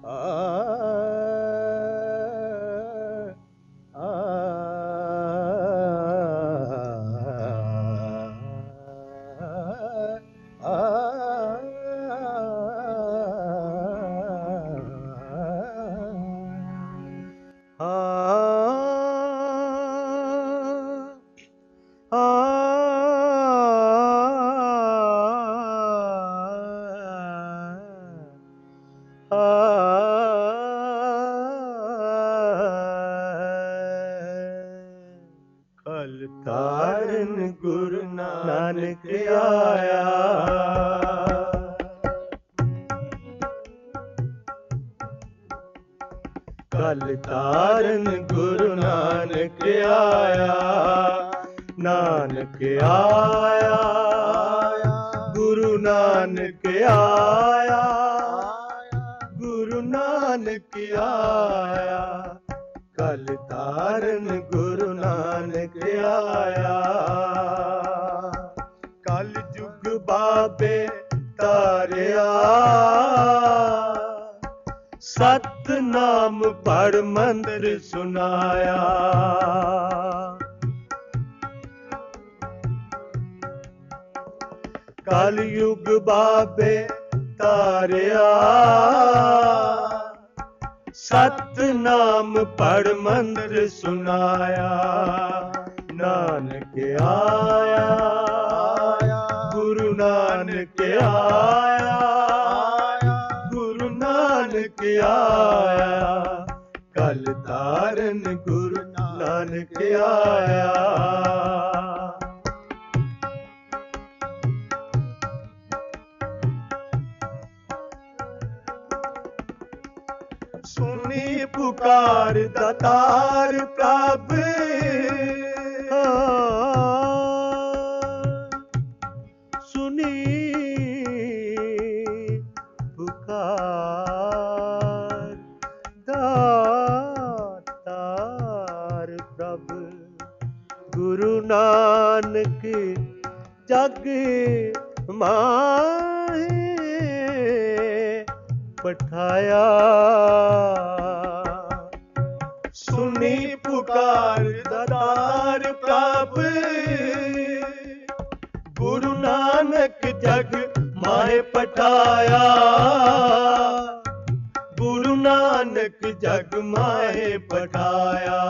तारन गुरु नानक आया। कल तारन गुरु नानक आया। नानक आया गुरु नानक आया। गुरु नानक आया। कल तारन गुरु नानक आया। कल जुग बाबे तारिया। सतनाम पढ़ मंत्र सुनाया। कल युग बाबे तारिया। सतनाम पढ़ मंत्र सुनाया। नानक आया गुरु नानक आया। गुरु नानक आया। कल तारन गुरु नानक आया। सुनी पुकार दातार प्रभ। सुनी पुकार दातार प्रभ। गुरु नानक जग माहे पठाया। सुनी पुकार दातार प्रभ। गुरु नानक जग माहे पठाया। गुरु नानक जग माहे पठाया।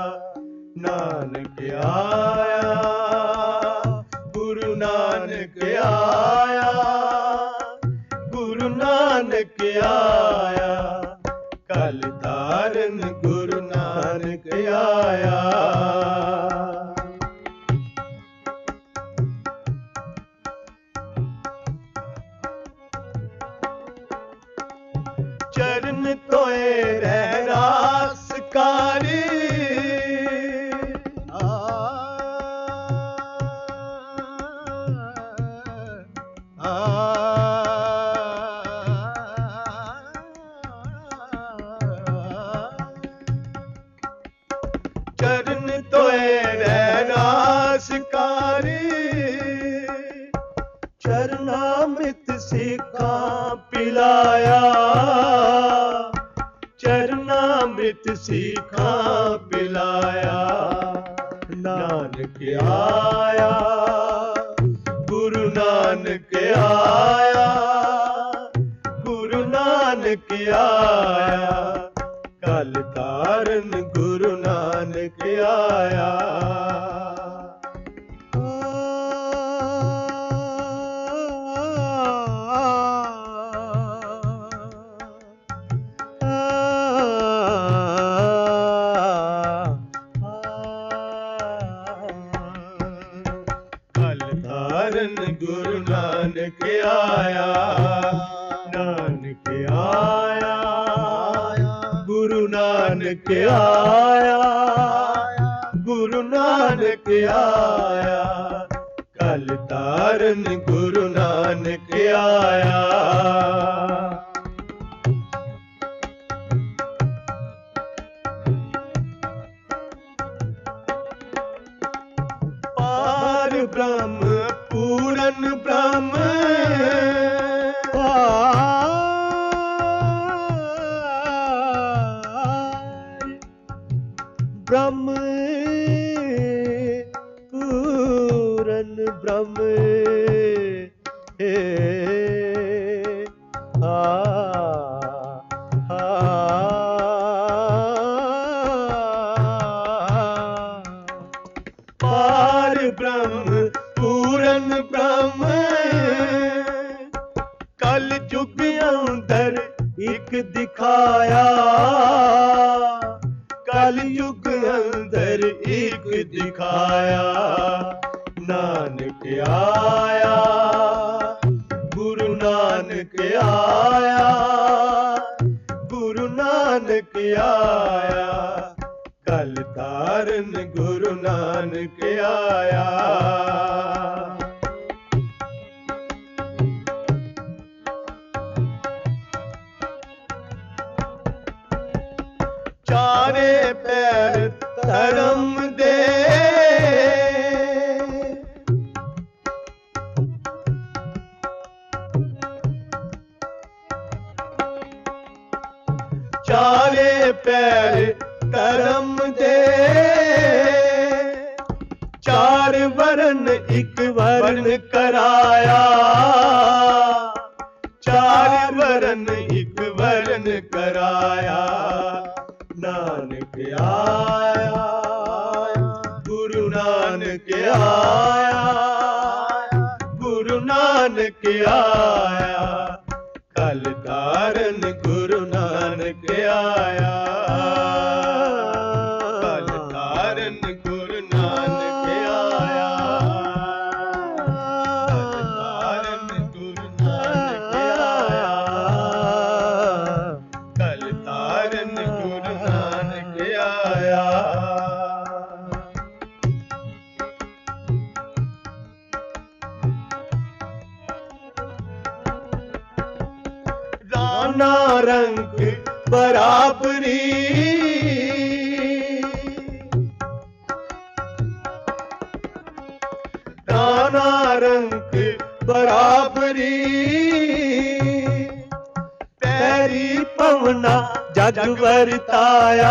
नानक आया गुरु नानक आया। गुरु नानक आया। कल तारन गुरु नानक आया। चरण तोए रह रास कारी। चरण तोए रास कारी। चरणामृत सिखा पिलाया। चरणामृत सिखा पिलाया। नानक आया गुरु नानक आया। गुरु नानक आया। कल तारन गुरु नानक आया। कल तारन गुरु नानक आया। नानक आया गुरु नानक आया। गुरु नानक आया। कल तारन गुरु नानक आया। पार ब्रह्म पूरन ब्रह्म। ब्रह्म पूरन ब्रह्म पार ब्रह्म पूरन ब्रह्म कल युग अंदर एक दिखाया कल युग अंदर एक दिखाया नानक आया गुरु नानक आया गुरु नानक आया कल तारन गुरु नानक आया चारे पैर धर्म दे चारे पैर धर्म दे चार वर्ण एक वर्ण कराया चार वर्ण एक वर्ण कराया नानक आया गुरु नानक आया गुरु नानक आया कल तारन गुरु नानक आया कल तारन गुरु नानक आया कल तारन गुरु नानक आया कल तारन गुरु नानक आया राना रंग बराबरी राना रंग बराबरी पैरी पवना जग वरताया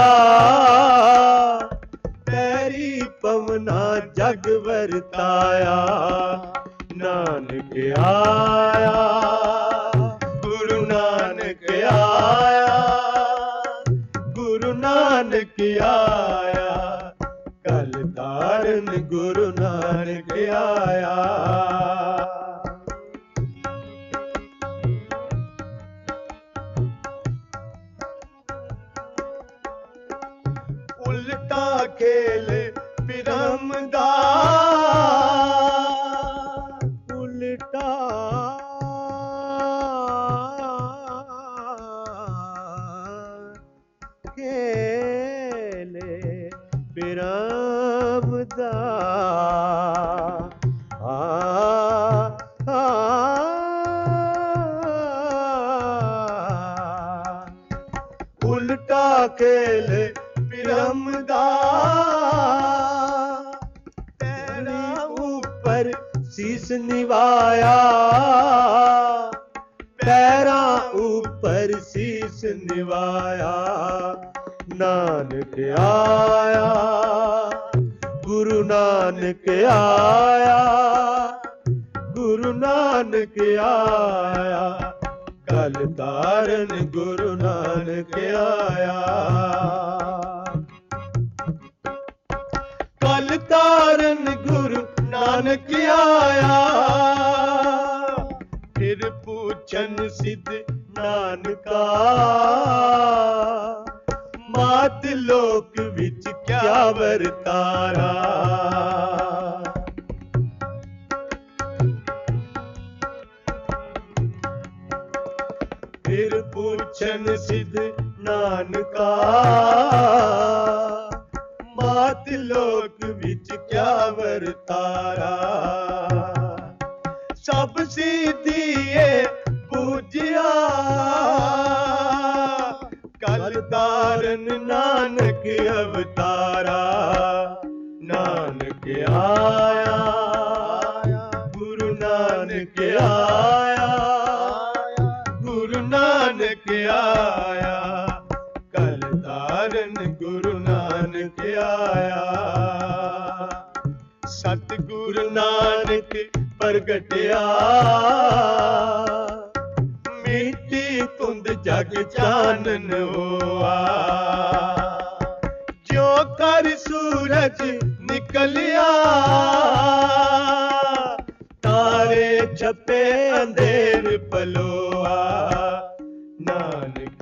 पैरी पवना जग वरताया नानक आया गुरु नानक आया गुरु नानक आया कल तारन गुरु नानक आया उल्टा खेल बिरम दा उल्टा खेले बिरम दा उल्टा खेल बिरम दा तेरा ऊपर शीस निवाया पैरा ऊपर शीस निवाया नानक आया गुरु नानक आया गुरु नानक आया कल तारन गुरु नानक आया कल तारन गुरु नानक आया फिर पूछन सिद्ध नानका मात लोक विच क्या वरतारा फिर पूछन सिद्ध नानका मात लोक विच क्या वरतारा सब सिद्धिए पूजिया कल तारन नानक अवतारा नानक आया गुरु नानक आया गुरु नानक आया कल तारन गुरु नानक आया। सतगुरु नानक प्रगटिया मिट्टी धुंध जग चानन होआ। जो कर सूरज निकलिया तारे छपे अंधेर पलोआ। नानक